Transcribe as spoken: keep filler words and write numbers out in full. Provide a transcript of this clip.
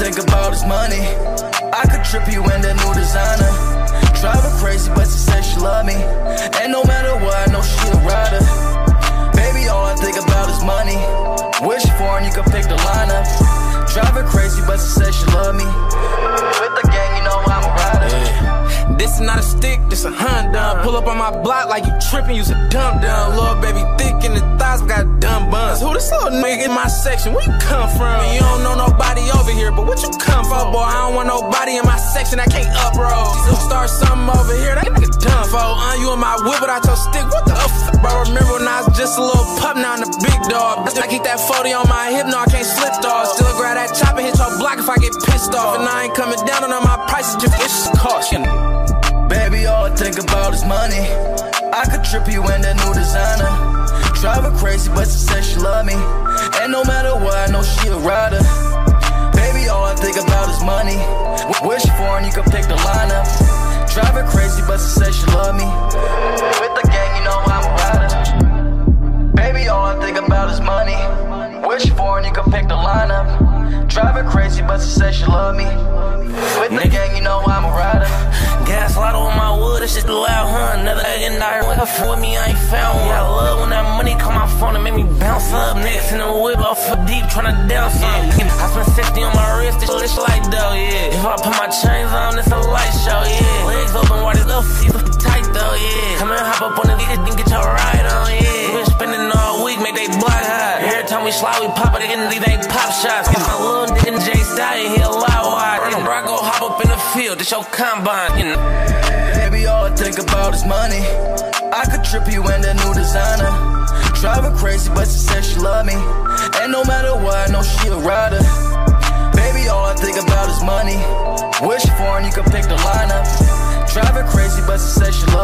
think about is money. I could trip you in that new designer. Drive her crazy, but she says she love me. And no matter what, I know she a rider. Baby, all I think about is money. Wish for and you can pick the lineup. Drive her crazy, but she says she love me. With the gang, you know I'm a rider. Yeah. This is not a stick, this a Honda. Pull up on my block like you tripping, use a dumb dumb. Little baby thick in the thighs, but got dumb buns. Who this little nigga in my section? Where you come from? You don't know nobody over here, but what you come for, boy? I don't want nobody in my section, I can't uproll. Start something over here, that nigga dumb. Fo, uh, you in my whip without your stick, what the f, bro? Remember when I was just a little pup, now I'm the big dog. I keep that forty on my hip, no, I can't slip dog. Still grab that chopper, hit your block if I get pissed off. And I ain't coming down on all my prices, just it's cost. Baby, all I think about is money. I could trip you in that new designer. Drive her crazy, but she says she love me. And no matter what, I know she a rider. Baby, all I think about is money. Wish for and you can pick the lineup. Drive her crazy, but she says she love me. With the gang, you know I'm a rider. Baby, all I think about is money. Wish for and you can pick the lineup. Drive her crazy, but she says she love me. With the gang, you know I'm a rider. Gas lotto on my wood, it's just loud, huh? Another egg in there. What for me, I ain't found one. I love when that money come my phone and make me bounce up. Next in the whip, off for deep, tryna down some. I spent sixty on my wrist, this shit like dough, yeah. If I put my chains on, it's a light show, yeah. Legs open wide, this little feet look tight though, yeah. Come and hop up on the dick and get your ride on, yeah. We been spending all week, make they block hot. Every time we slide, we pop it again, these ain't pop shots. Get my little nigga J Stallion, he a lot wide. And bro, I go hop up in the field, this your combine, you know. Baby, all I think about is money. I could trip you in that new designer. Drive her crazy, but she says she love me. And no matter what, I know she a rider. Baby, all I think about is money. Wish for and you can pick the lineup. Drive her crazy, but she says she love me.